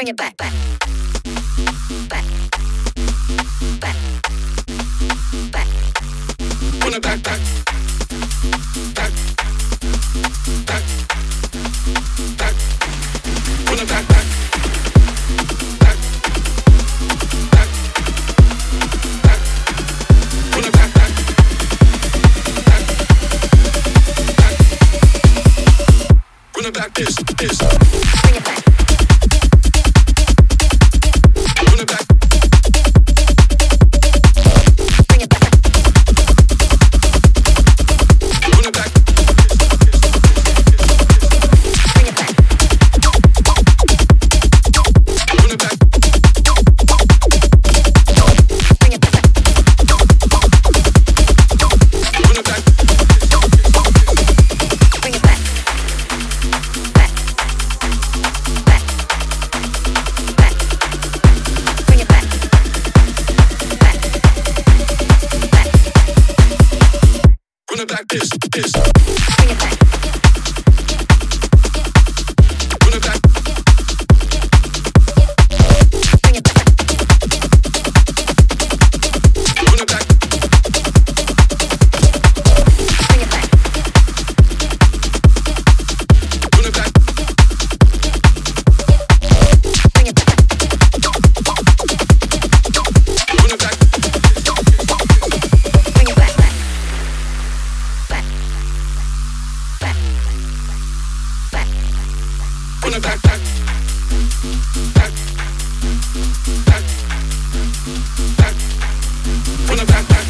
Bring it back, back, back, back, back. Bring it back, back, back, back, back. Bring it back, back, back, back, back. Bring it back, back, back, back. Bring it back, this. Bring it back. Back this. Bring it back. Bring it back. Bring it back. Bring it back. Bring it back. Bring it back. Bring it back. Bring it back. Bring it back, back, back, back, back, back. Bring it back, back.